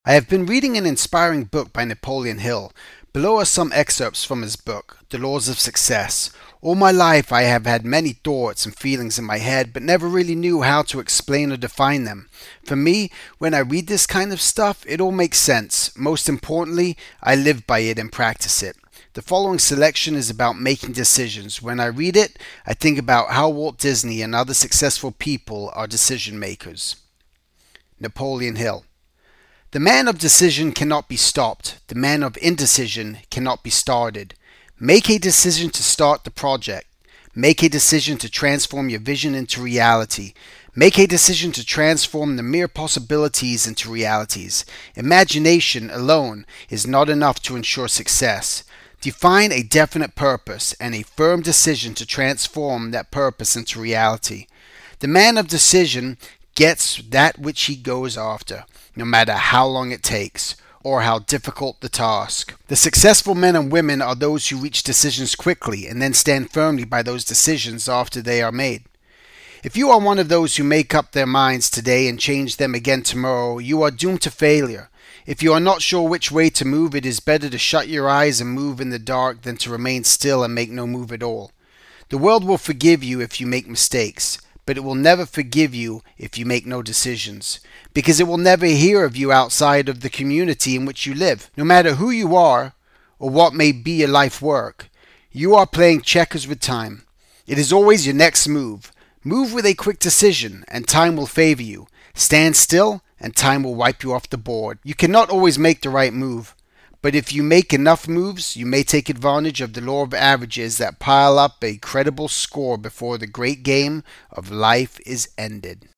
I have been reading an inspiring book by Napoleon Hill. Below are some excerpts from his book, The Laws of Success. All my life I have had many thoughts and feelings in my head, but never really knew how to explain or define them. For me, when I read this kind of stuff, it all makes sense. Most importantly, I live by it and practice it. The following selection is about making decisions. When I read it, I think about how Walt Disney and other successful people are decision makers. Napoleon Hill. The man of decision cannot be stopped. The man of indecision cannot be started. Make a decision to start the project. Make a decision to transform your vision into reality. Make a decision to transform the mere possibilities into realities. Imagination alone is not enough to ensure success. Define a definite purpose and a firm decision to transform that purpose into reality. The man of decision gets that which he goes after, no matter how long it takes or how difficult the task. The successful men and women are those who reach decisions quickly and then stand firmly by those decisions after they are made. If you are one of those who make up their minds today and change them again tomorrow, you are doomed to failure. If you are not sure which way to move, it is better to shut your eyes and move in the dark than to remain still and make no move at all. The world will forgive you if you make mistakes, but it will never forgive you if you make no decisions, because it will never hear of you outside of the community in which you live. No matter who you are or what may be your life work, you are playing checkers with time. It is always your next move. Move with a quick decision, and time will favor you. Stand still, and time will wipe you off the board. You cannot always make the right move, but if you make enough moves, you may take advantage of the law of averages that pile up a credible score before the great game of life is ended.